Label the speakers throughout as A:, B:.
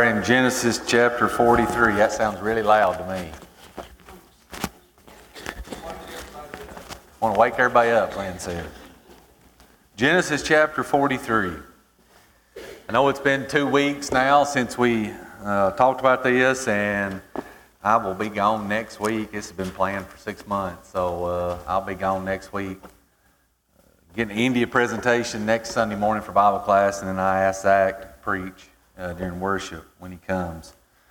A: in Genesis chapter 43. That sounds really loud to me. I want to wake everybody up, Lynn said. Genesis chapter 43. I know it's been 2 weeks now since we talked about this, and I will be gone next week. This has been planned for 6 months, so I'll be gone next week. Getting an India presentation next Sunday morning for Bible class, and then I asked Zach to preach during worship when he comes.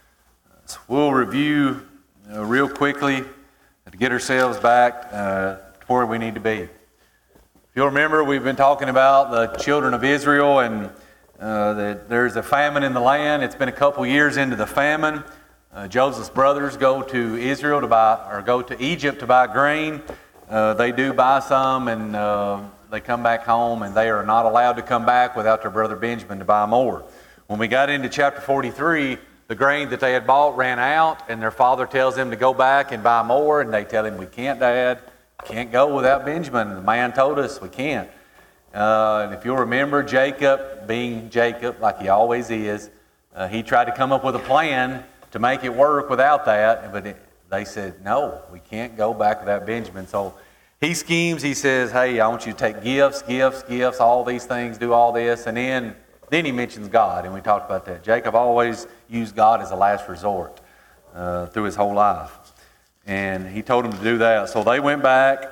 A: So we'll review real quickly to get ourselves back to where we need to be. If you'll remember, we've been talking about the children of Israel and that there's a famine in the land. It's been a couple years into the famine. Joseph's brothers go to Israel go to Egypt to buy grain. They do buy some, and they come back home, and they are not allowed to come back without their brother Benjamin to buy more. When we got into chapter 43, the grain that they had bought ran out, and their father tells them to go back and buy more, and they tell him, "We can't, Dad. Can't go without Benjamin. The man told us we can't." And if you'll remember, Jacob, being Jacob like he always is, he tried to come up with a plan to make it work without that, but they said, "No, we can't go back without Benjamin." So he schemes. He says, "Hey, I want you to take gifts, all these things, do all this." And then he mentions God, and we talked about that. Jacob always used God as a last resort through his whole life. And he told them to do that. So they went back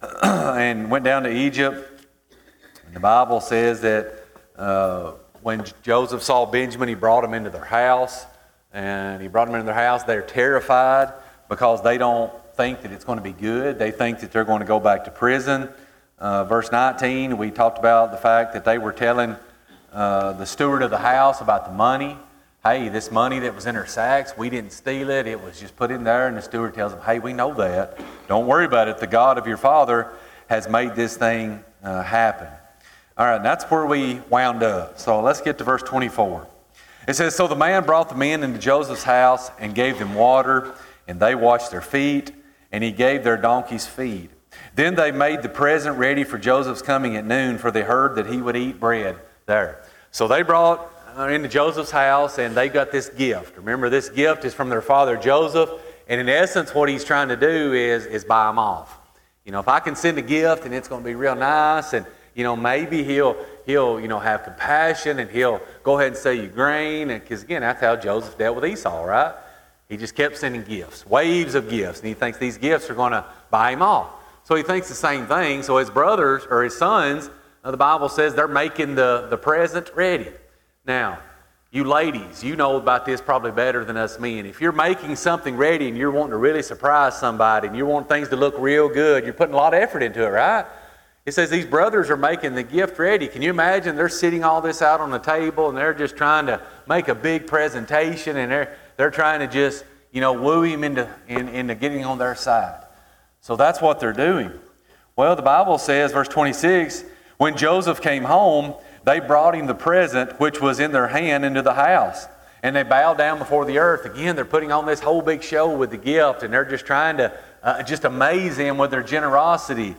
A: and went down to Egypt. And the Bible says that when Joseph saw Benjamin, he brought him into their house. And he brought them into their house. They're terrified because they don't think that it's going to be good. They think that they're going to go back to prison. Verse 19, we talked about the fact that they were telling the steward of the house about the money. Hey, this money that was in our sacks, we didn't steal it. It was just put in there. And the steward tells them, "Hey, we know that. Don't worry about it. The God of your father has made this thing happen." All right, that's where we wound up. So let's get to verse 24. It says, "So the man brought the men into Joseph's house and gave them water, and they washed their feet, and he gave their donkeys feed. Then they made the present ready for Joseph's coming at noon, for they heard that he would eat bread there." So they brought into Joseph's house, and they got this gift. Remember, this gift is from their father Joseph, and in essence what he's trying to do is buy them off. You know, if I can send a gift and it's going to be real nice, and maybe he'll have compassion, and he'll go ahead and sell you grain, because again, that's how Joseph dealt with Esau, right? He just kept sending gifts, waves of gifts, and he thinks these gifts are going to buy him off. So he thinks the same thing. So his brothers, or his sons, the Bible says they're making the present ready. Now, you ladies, you know about this probably better than us men. If you're making something ready and you're wanting to really surprise somebody, and you want things to look real good, you're putting a lot of effort into it, right? It says these brothers are making the gift ready. Can you imagine? They're sitting all this out on the table, and they're just trying to make a big presentation, and they're trying to just woo him into getting on their side. So that's what they're doing. Well, the Bible says, verse 26, when Joseph came home, they brought him the present which was in their hand into the house, and they bowed down before the earth. Again, they're putting on this whole big show with the gift, and they're just trying to just amaze him with their generosity.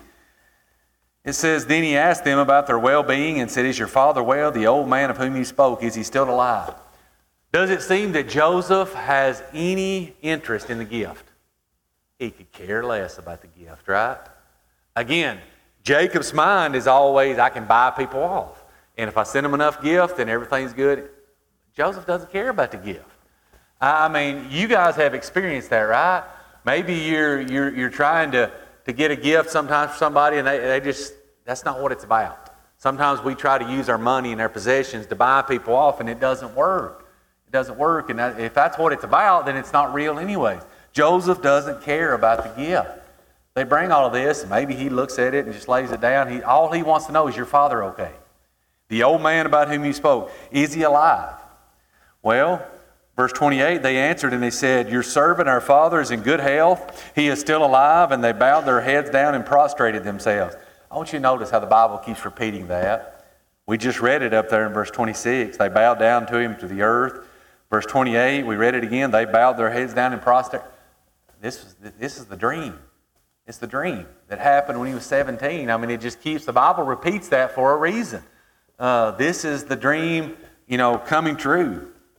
A: It says, then he asked them about their well-being and said, "Is your father well? The old man of whom you spoke, is he still alive?" Does it seem that Joseph has any interest in the gift? He could care less about the gift, right? Again, Jacob's mind is always, I can buy people off. And if I send them enough gift, then everything's good. Joseph doesn't care about the gift. I mean, you guys have experienced that, right? Maybe you're trying to get a gift sometimes for somebody, and they just, that's not what it's about. Sometimes we try to use our money and our possessions to buy people off, and it doesn't work. It doesn't work, and if that's what it's about, then it's not real anyways. Joseph doesn't care about the gift. They bring all of this, and maybe he looks at it and just lays it down. All he wants to know is, your father okay? The old man about whom you spoke, is he alive? Well, verse 28, they answered and they said, "Your servant, our father, is in good health. He is still alive." And they bowed their heads down and prostrated themselves. I want you to notice how the Bible keeps repeating that. We just read it up there in verse 26. They bowed down to him to the earth. Verse 28, we read it again. They bowed their heads down and prostrated. This is the dream. It's the dream that happened when he was 17. I mean, it just keeps, the Bible repeats that for a reason. This is the dream, coming true.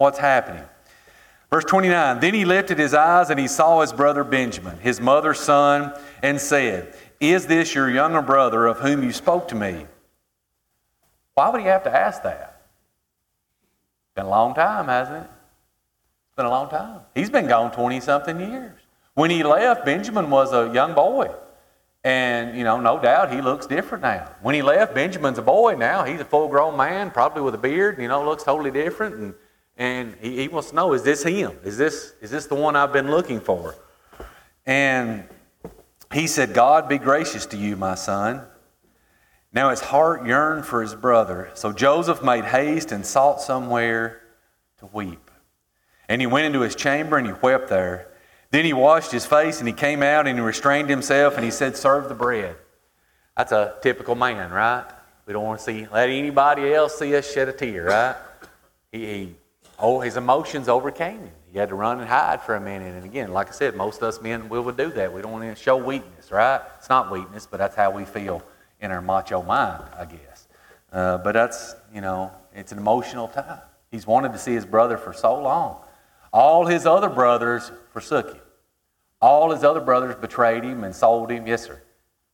A: what's happening. Verse 29, then he lifted his eyes and he saw his brother Benjamin, his mother's son, and said, is this your younger brother of whom you spoke to me? Why would he have to ask that? It's been a long time, hasn't it? It's been a long time. He's been gone 20-something years. When he left, Benjamin was a young boy. And, no doubt he looks different now. When he left, Benjamin's a boy now. He's a full-grown man, probably with a beard, looks totally different. And he wants to know, is this him? Is this the one I've been looking for? And he said, God be gracious to you, my son. Now his heart yearned for his brother. So Joseph made haste and sought somewhere to weep. And he went into his chamber and he wept there. Then he washed his face and he came out and he restrained himself and he said, serve the bread. That's a typical man, right? We don't want to let anybody else see us shed a tear, right? His emotions overcame him. He had to run and hide for a minute. And again, like I said, most of us men would do that. We don't want to show weakness, right? It's not weakness, but that's how we feel in our macho mind, I guess. But that's, it's an emotional time. He's wanted to see his brother for so long. All his other brothers forsook him. All his other brothers betrayed him and sold him. Yes, sir.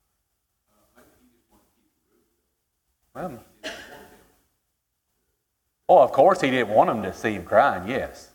A: Well, of course he didn't want them to see him crying, yes.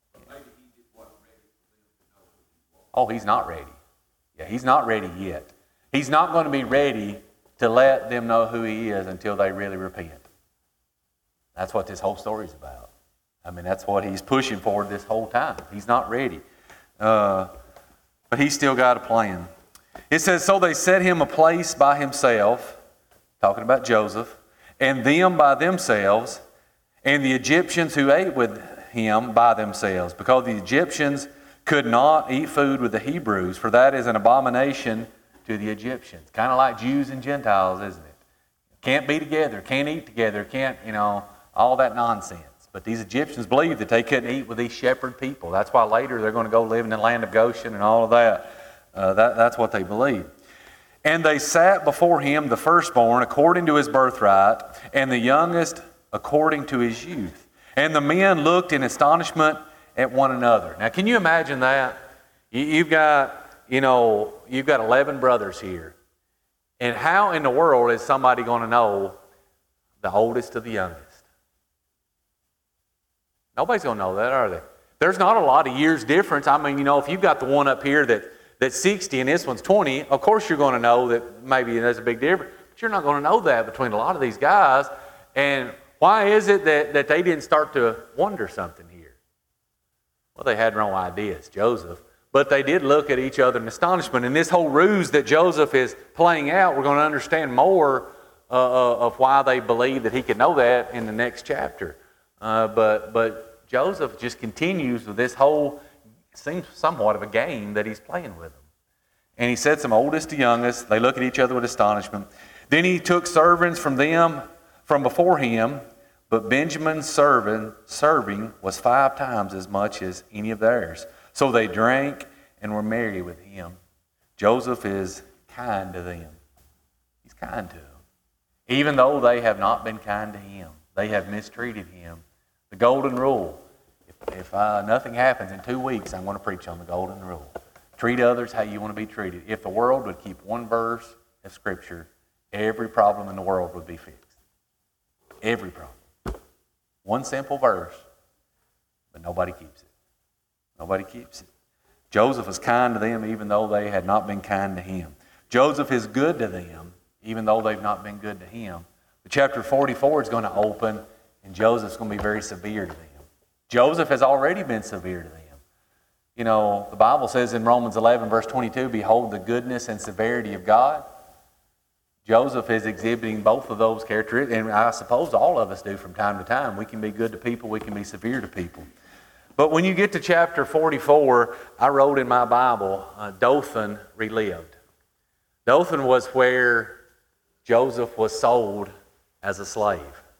A: Oh, he's not ready. Yeah, he's not ready yet. He's not going to be ready to let them know who he is until they really repent. That's what this whole story is about. That's what he's pushing for this whole time. He's not ready. But he's still got a plan. It says, so they set him a place by himself, talking about Joseph, and them by themselves, and the Egyptians who ate with him by themselves, because the Egyptians could not eat food with the Hebrews, for that is an abomination to the Egyptians. Kind of like Jews and Gentiles, isn't it? Can't be together, can't eat together, can't, all that nonsense. But these Egyptians believed that they couldn't eat with these shepherd people. That's why later they're going to go live in the land of Goshen and all of that. That's what they believed. And they sat before him, the firstborn, according to his birthright, and the youngest according to his youth. And the men looked in astonishment at one another. Now, can you imagine that? You've got 11 brothers here. And how in the world is somebody going to know the oldest to the youngest? Nobody's going to know that, are they? There's not a lot of years difference. If you've got the one up here that's 60 and this one's 20, of course you're going to know that maybe there's a big difference. But you're not going to know that between a lot of these guys. And why is it that they didn't start to wonder something here? Well, they had their own ideas, Joseph. But they did look at each other in astonishment. And this whole ruse that Joseph is playing out, we're going to understand more of why they believe that he could know that in the next chapter. But Joseph just continues with this whole, seems somewhat of a game that he's playing with them. And he said, from oldest to youngest, they look at each other with astonishment. Then he took servants from before him, but Benjamin's serving was 5 times as much as any of theirs. So they drank and were merry with him. Joseph is kind to them. He's kind to them. Even though they have not been kind to him. They have mistreated him. The golden rule. If nothing happens in 2 weeks, I'm going to preach on the golden rule. Treat others how you want to be treated. If the world would keep one verse of Scripture, every problem in the world would be fixed. Every problem. One simple verse, but nobody keeps it. Nobody keeps it. Joseph is kind to them even though they had not been kind to him. Joseph is good to them even though they've not been good to him. But chapter 44 is going to open and Joseph's going to be very severe to them. Joseph has already been severe to them. The Bible says in Romans 11 verse 22, behold the goodness and severity of God. Joseph is exhibiting both of those characteristics, and I suppose all of us do from time to time. We can be good to people, we can be severe to people. But when you get to chapter 44, I wrote in my Bible, Dothan relived. Dothan was where Joseph was sold as a slave.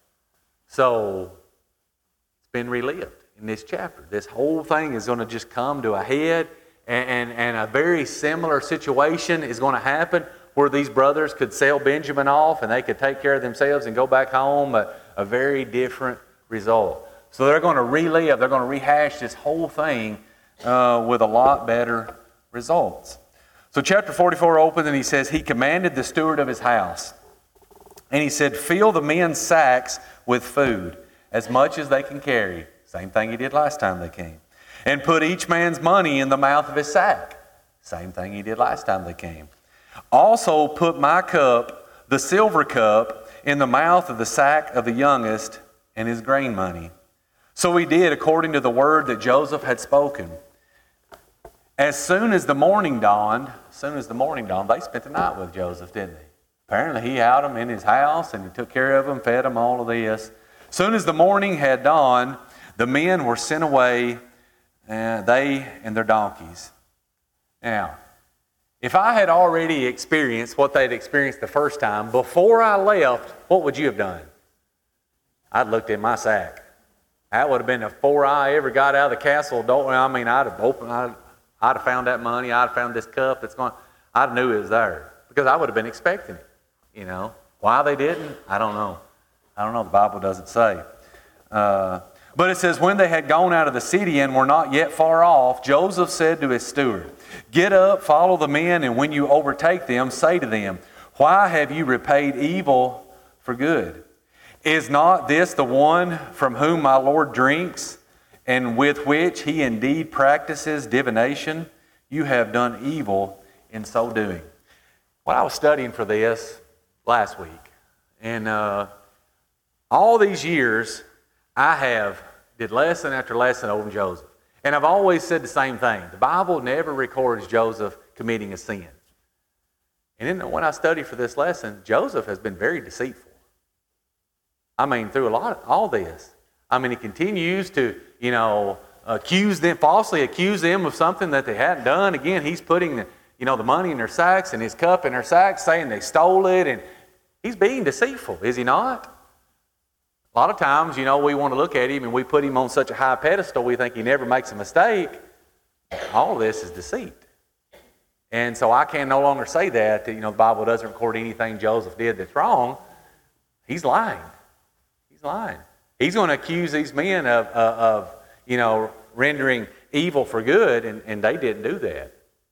A: So, it's been relived in this chapter. This whole thing is going to just come to a head, and a very similar situation is going to happen where these brothers could sell Benjamin off and they could take care of themselves and go back home, a very different result. So they're going to relive, they're going to rehash this whole thing with a lot better results. So chapter 44 opens and he says, he commanded the steward of his house. And he said, fill the men's sacks with food, as much as they can carry. Same thing he did last time they came. And put each man's money in the mouth of his sack. Same thing he did last time they came. Also put my cup, the silver cup, in the mouth of the sack of the youngest and his grain money. So he did according to the word that Joseph had spoken. As soon as the morning dawned, they spent the night with Joseph, didn't they? Apparently he had them in his house and he took care of them, fed them, all of this. As soon as the morning had dawned, the men were sent away, they and their donkeys. Now, if I had already experienced what they'd experienced the first time, before I left, what would you have done? I'd looked in my sack. That would have been before I ever got out of the castle door. I'd have opened, I'd have found that money, I'd have found this cup that's going, I'd knew it was there. Because I would have been expecting it, you know. Why they didn't, I don't know. The Bible doesn't say. But it says, when they had gone out of the city and were not yet far off, Joseph said to his steward, get up, follow the men, and when you overtake them, say to them, why have you repaid evil for good? Is not this the one from whom my Lord drinks, and with which he indeed practices divination? You have done evil in so doing. When I was studying for this last week, and all these years, I have did lesson after lesson over Joseph. And I've always said the same thing. The Bible never records Joseph committing a sin. And then when I studied for this lesson, Joseph has been very deceitful. I mean, through all this. I mean, he continues to, falsely accuse them of something that they hadn't done. Again, he's putting the money in their sacks and his cup in their sacks, saying they stole it. And he's being deceitful, is he not? A lot of times, we want to look at him and we put him on such a high pedestal, we think he never makes a mistake. All of this is deceit. And so I can no longer say that, the Bible doesn't record anything Joseph did that's wrong. He's lying. He's going to accuse these men of rendering evil for good, and they didn't do that.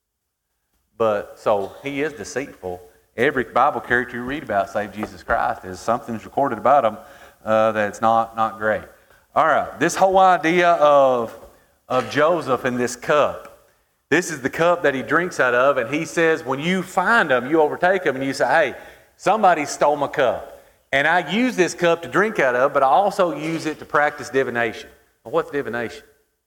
A: But so he is deceitful. Every Bible character you read about, save Jesus Christ, is something's recorded about him that's not great. All right, this whole idea of Joseph and this cup. This is the cup that he drinks out of, and he says when you find him, you overtake him, and you say, hey, somebody stole my cup. And I use this cup to drink out of, but I also use it to practice divination. Well, what's divination?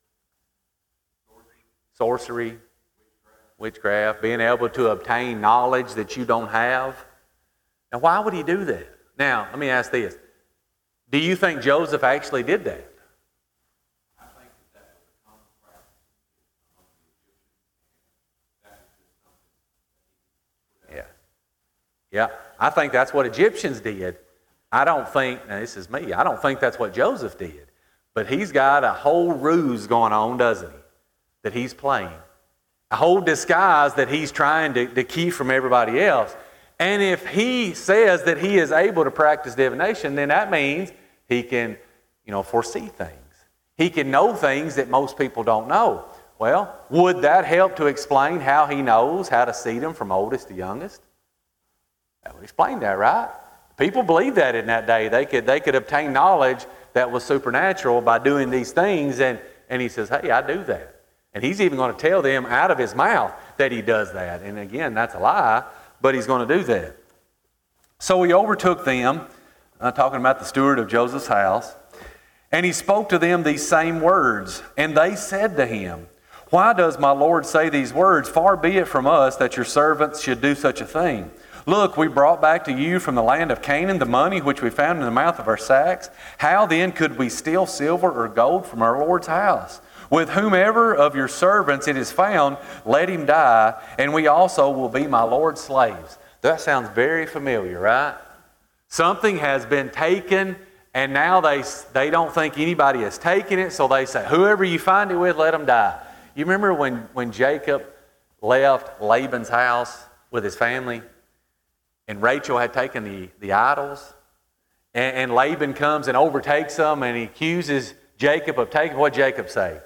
A: Sorcery, witchcraft, being able to obtain knowledge that you don't have. Now, why would he do that? Now, let me ask this. Do you think Joseph actually did that?
B: I think that was a common practice among the Egyptians.
A: Yeah, I think that's what Egyptians did. I don't think that's what Joseph did. But he's got a whole ruse going on, doesn't he? That he's playing. A whole disguise that he's trying to keep from everybody else. And if he says that he is able to practice divination, then that means he can, foresee things. He can know things that most people don't know. Well, would that help to explain how he knows how to see them from oldest to youngest? That would explain that, right? People believed that in that day. They could obtain knowledge that was supernatural by doing these things, and he says, hey, I do that. And he's even going to tell them out of his mouth that he does that. And again, that's a lie, but he's going to do that. So he overtook them, talking about the steward of Joseph's house, and he spoke to them these same words. And they said to him, why does my Lord say these words? Far be it from us that your servants should do such a thing. Look, we brought back to you from the land of Canaan the money which we found in the mouth of our sacks. How then could we steal silver or gold from our Lord's house? With whomever of your servants it is found, let him die, and we also will be my Lord's slaves. That sounds very familiar, right? Something has been taken, and now they don't think anybody has taken it, so they say, whoever you find it with, let him die. You remember when Jacob left Laban's house with his family? And Rachel had taken the idols. And Laban comes and overtakes them, and he accuses Jacob of taking, what Jacob say?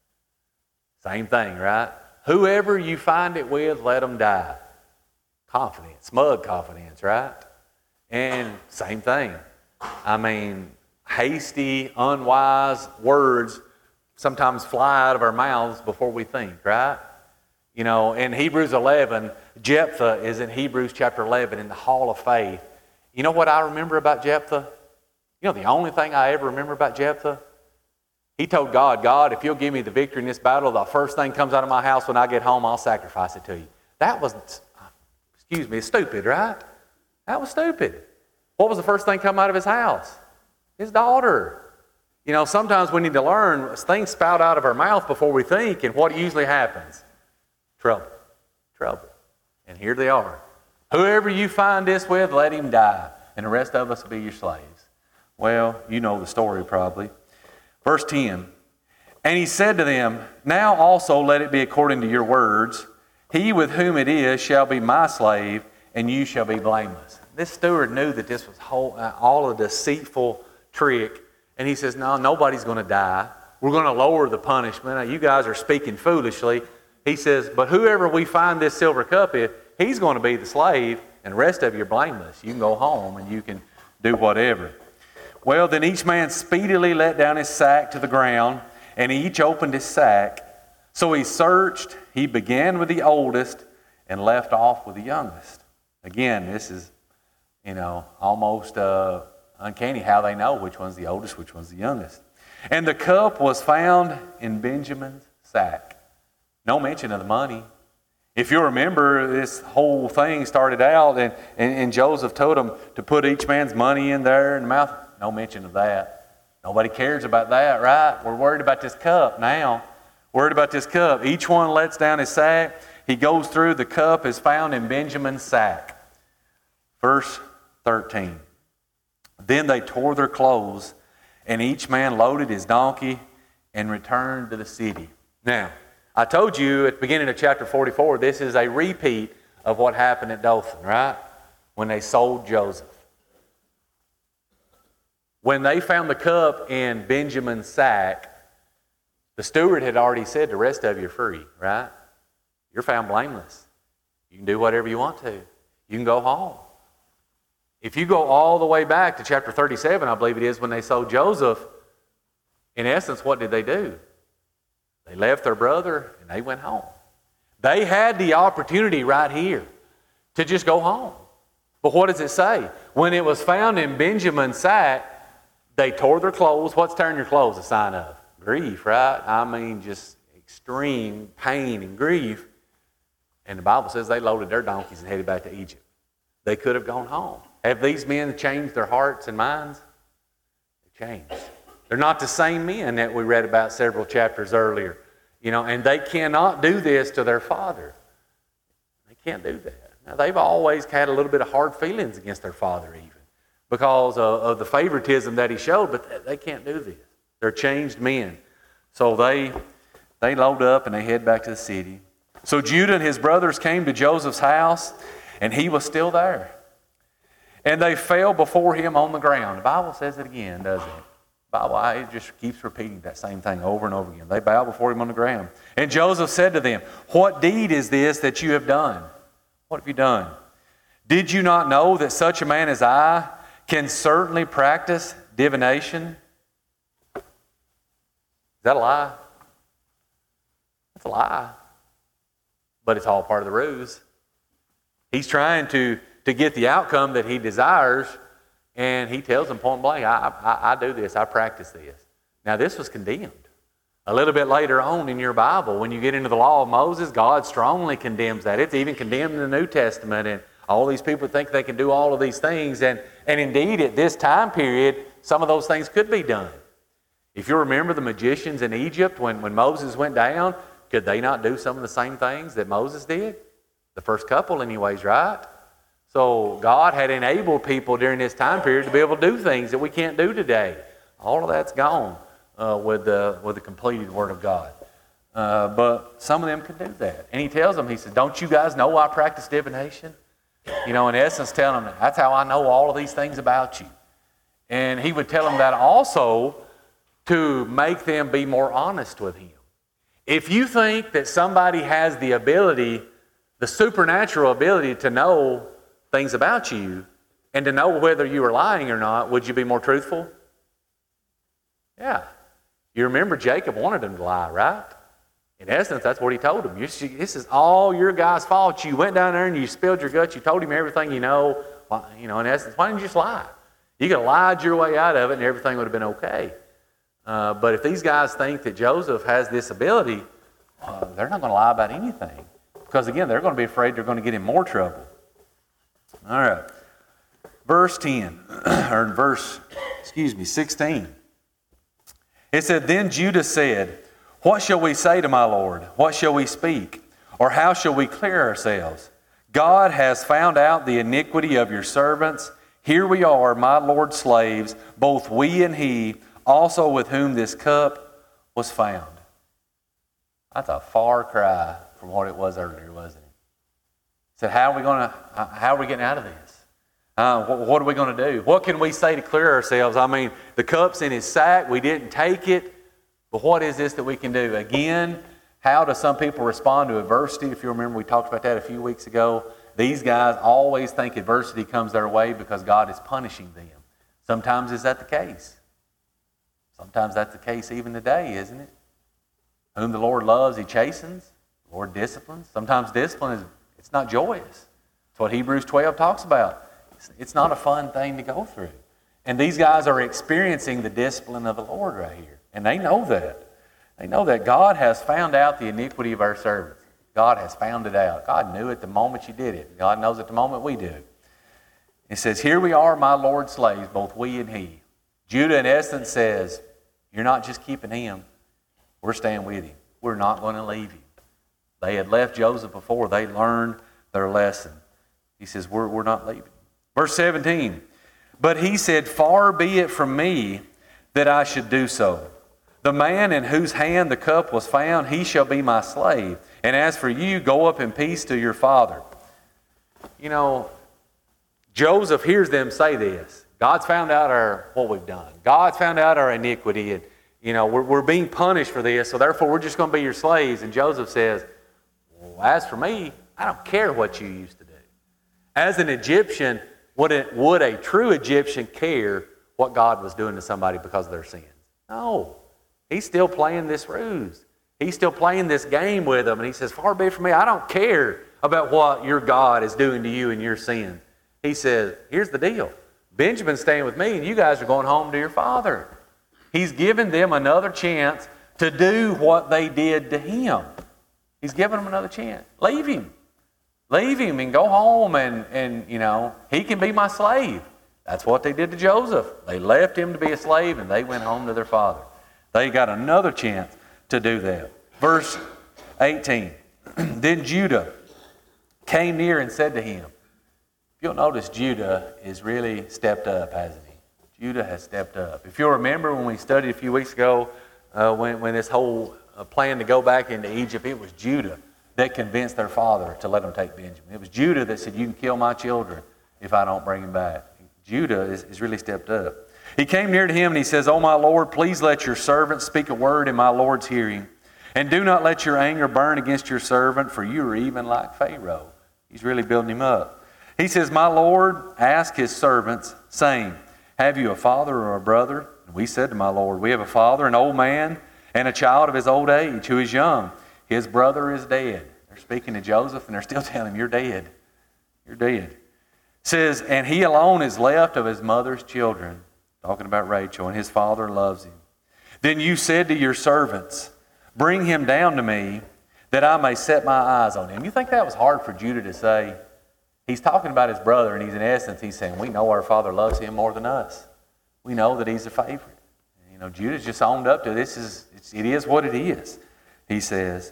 A: Same thing, right? Whoever you find it with, let them die. Confidence, smug confidence, right? And same thing. I mean, hasty, unwise words sometimes fly out of our mouths before we think, right? You know, in Hebrews 11, Jephthah is in Hebrews chapter 11 in the hall of faith. You know what I remember about Jephthah? You know the only thing I ever remember about Jephthah? He told God, God, if you'll give me the victory in this battle, the first thing comes out of my house when I get home, I'll sacrifice it to you. That was, it's stupid, right? That was stupid. What was the first thing come out of his house? His daughter. You know, sometimes we need to learn, things spout out of our mouth before we think, and what usually happens? Trouble. And here they are. Whoever you find this with, let him die, and the rest of us will be your slaves. Well, you know the story probably. Verse 10, and he said to them, now also let it be according to your words. He with whom it is shall be my slave, and you shall be blameless. This steward knew that this was all a deceitful trick, and he says, no, nobody's going to die. We're going to lower the punishment. Now, you guys are speaking foolishly. He says, but whoever we find this silver cup in, he's going to be the slave, and the rest of you are blameless. You can go home, and you can do whatever. Well, then each man speedily let down his sack to the ground, and each opened his sack. So he searched, he began with the oldest, and left off with the youngest. Again, this is, almost uncanny how they know which one's the oldest, which one's the youngest. And the cup was found in Benjamin's sack. No mention of the money. If you remember, this whole thing started out, and Joseph told them to put each man's money in there in the mouth. No mention of that. Nobody cares about that, right? We're worried about this cup now. Worried about this cup. Each one lets down his sack. He goes through. The cup is found in Benjamin's sack. Verse 13. Then they tore their clothes, and each man loaded his donkey and returned to the city. Now, I told you at the beginning of chapter 44, this is a repeat of what happened at Dothan, right? When they sold Joseph. When they found the cup in Benjamin's sack, the steward had already said, the rest of you are free, right? You're found blameless. You can do whatever you want to. You can go home. If you go all the way back to chapter 37, I believe it is, when they sold Joseph, in essence, what did they do? They left their brother and they went home. They had the opportunity right here to just go home. But what does it say? When it was found in Benjamin's sack, they tore their clothes. What's tearing your clothes a sign of? Grief, right? I mean, just extreme pain and grief. And the Bible says they loaded their donkeys and headed back to Egypt. They could have gone home. Have these men changed their hearts and minds? They changed. They're not the same men that we read about several chapters earlier. And they cannot do this to their father. They can't do that. Now, they've always had a little bit of hard feelings against their father even, because of the favoritism that he showed, but they can't do this. They're changed men. So they load up and they head back to the city. So Judah and his brothers came to Joseph's house, and he was still there. And they fell before him on the ground. The Bible says it again, doesn't it? The Bible, it just keeps repeating that same thing over and over again. They bow before him on the ground. And Joseph said to them, what deed is this that you have done? What have you done? Did you not know that such a man as I can certainly practice divination? Is that a lie? That's a lie. But it's all part of the ruse. He's trying to get the outcome that he desires, and he tells them point blank, I do this, I practice this. Now, this was condemned. A little bit later on in your Bible, when you get into the law of Moses, God strongly condemns that. It's even condemned in the New Testament, and all these people think they can do all of these things, and indeed, at this time period, some of those things could be done. If you remember the magicians in Egypt, when Moses went down, could they not do some of the same things that Moses did? The first couple anyways, right? So God had enabled people during this time period to be able to do things that we can't do today. All of that's gone with the completed Word of God. But some of them can do that. And he tells them, he says, don't you guys know I practice divination? In essence, telling them, that's how I know all of these things about you. And he would tell them that also to make them be more honest with him. If you think that somebody has the ability, the supernatural ability to know things about you and to know whether you are lying or not, would you be more truthful? Yeah. You remember Jacob wanted him to lie, right? In essence, that's what he told him. This is all your guy's fault. You went down there and you spilled your guts. You told him everything you know. In essence, why didn't you just lie? You could have lied your way out of it and everything would have been okay. But if these guys think that Joseph has this ability, they're not going to lie about anything. Because again, they're going to be afraid they're going to get in more trouble. All right. Verse 10, or verse 16. It said, Then Judah said, What shall we say to my Lord? What shall we speak? Or how shall we clear ourselves? God has found out the iniquity of your servants. Here we are, my Lord's slaves, both we and he, also with whom this cup was found. That's a far cry from what it was earlier, wasn't it? He said, how are we getting out of this? What are we going to do? What can we say to clear ourselves? I mean, the cup's in his sack. We didn't take it. But what is this that we can do? Again, how do some people respond to adversity? If you remember, we talked about that a few weeks ago. These guys always think adversity comes their way because God is punishing them. Sometimes is that the case? Sometimes that's the case even today, isn't it? Whom the Lord loves, he chastens. The Lord disciplines. Sometimes discipline it's not joyous. It's what Hebrews 12 talks about. It's not a fun thing to go through. And these guys are experiencing the discipline of the Lord right here. And they know that. They know that God has found out the iniquity of our servants. God has found it out. God knew it the moment you did it. God knows it the moment we do. It says, Here we are, my Lord's slaves, both we and he. Judah, in essence, says, You're not just keeping him. We're staying with him. We're not going to leave him. They had left Joseph before. They learned their lesson. He says, We're not leaving. Verse 17, But he said, Far be it from me that I should do so. The man in whose hand the cup was found, he shall be my slave. And as for you, go up in peace to your father. You know, Joseph hears them say this. God's found out what we've done. God's found out our iniquity. And, we're being punished for this, so therefore we're just going to be your slaves. And Joseph says, Well, as for me, I don't care what you used to do. As an Egyptian, would a true Egyptian care what God was doing to somebody because of their sins? No. He's still playing this ruse. He's still playing this game with them. And he says, Far be it from me. I don't care about what your God is doing to you in your sin. He says, Here's the deal. Benjamin's staying with me and you guys are going home to your father. He's given them another chance to do what they did to him. He's given them another chance. Leave him. Leave him and go home and he can be my slave. That's what they did to Joseph. They left him to be a slave and they went home to their father. They got another chance to do that. Verse 18. Then Judah came near and said to him. You'll notice Judah is really stepped up, hasn't he? Judah has stepped up. If you'll remember when we studied a few weeks ago, when this whole plan to go back into Egypt, it was Judah that convinced their father to let them take Benjamin. It was Judah that said, You can kill my children if I don't bring him back. Judah is really stepped up. He came near to him and he says, Oh, my Lord, please let your servant speak a word in my Lord's hearing. And do not let your anger burn against your servant, for you are even like Pharaoh. He's really building him up. He says, My Lord asked his servants, saying, Have you a father or a brother? And we said to my Lord, We have a father, an old man, and a child of his old age who is young. His brother is dead. They're speaking to Joseph and they're still telling him, You're dead. You're dead. It says, And he alone is left of his mother's children. Talking about Rachel, and his father loves him. Then you said to your servants, Bring him down to me, that I may set my eyes on him. You think that was hard for Judah to say? He's talking about his brother, and he's saying, we know our father loves him more than us. We know that he's a favorite. Judah's just owned up to this. It is what it is, he says.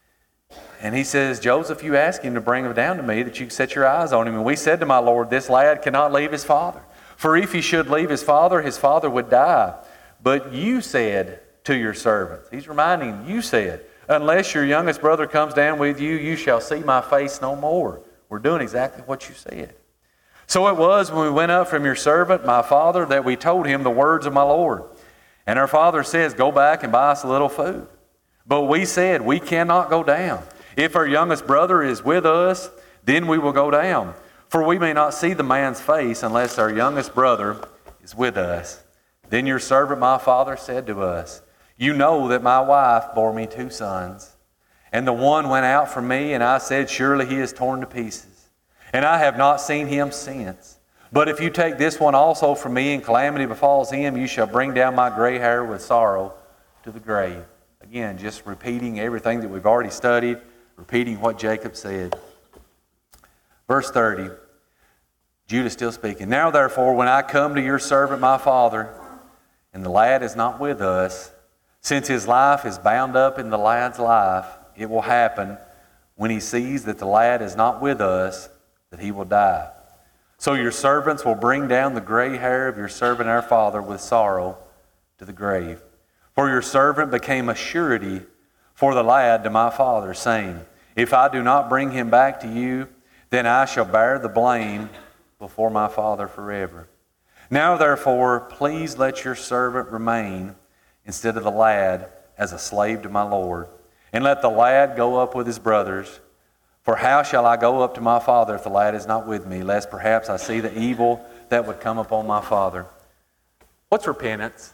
A: And he says, Joseph, you asked him to bring him down to me, that you can set your eyes on him. And we said to my Lord, This lad cannot leave his father. For if he should leave his father would die. But you said to your servants, he's reminding him, you said, Unless your youngest brother comes down with you, you shall see my face no more. We're doing exactly what you said. So it was when we went up from your servant, my father, that we told him the words of my Lord. And our father says, go back and buy us a little food. But we said, we cannot go down. If our youngest brother is with us, then we will go down. For we may not see the man's face unless our youngest brother is with us. Then your servant my father said to us, you know that my wife bore me 2 sons. And the one went out from me, and I said, surely he is torn to pieces. And I have not seen him since. But if you take this one also from me, and calamity befalls him, you shall bring down my gray hair with sorrow to the grave. Again, just repeating everything that we've already studied, repeating what Jacob said. Verse 30, Judah still speaking. Now therefore, when I come to your servant my father, and the lad is not with us, since his life is bound up in the lad's life, it will happen when he sees that the lad is not with us, that he will die. So your servants will bring down the gray hair of your servant our father with sorrow to the grave. For your servant became a surety for the lad to my father, saying, if I do not bring him back to you, then I shall bear the blame before my father forever. Now therefore, please let your servant remain instead of the lad as a slave to my Lord. And let the lad go up with his brothers. For how shall I go up to my father if the lad is not with me, lest perhaps I see the evil that would come upon my father? What's repentance?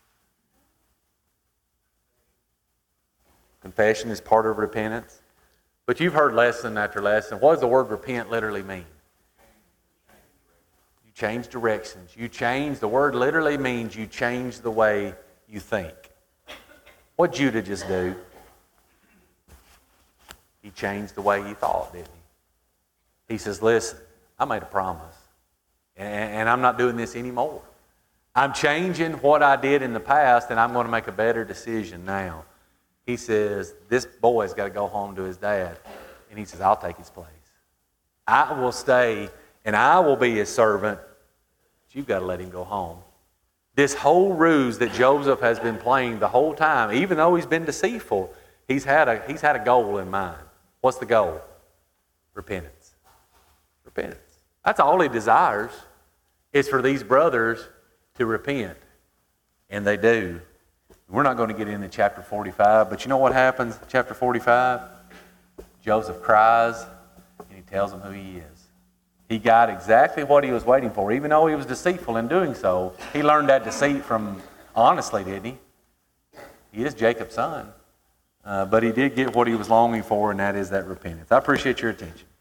A: Confession is part of repentance. But you've heard lesson after lesson. What does the word repent literally mean? You change directions. You change, the word literally means you change the way you think. What did Judah just do? He changed the way he thought, didn't he? He says, listen, I made a promise. And I'm not doing this anymore. I'm changing what I did in the past, and I'm going to make a better decision now. He says, this boy's got to go home to his dad. And he says, I'll take his place. I will stay, and I will be his servant. But you've got to let him go home. This whole ruse that Joseph has been playing the whole time, even though he's been deceitful, he's had a goal in mind. What's the goal? Repentance. Repentance. That's all he desires, is for these brothers to repent. And they do. We're not going to get into chapter 45, but you know what happens in chapter 45? Joseph cries, and he tells them who he is. He got exactly what he was waiting for. Even though he was deceitful in doing so, he learned that deceit from, honestly, didn't he? He is Jacob's son. But he did get what he was longing for, and that is that repentance. I appreciate your attention.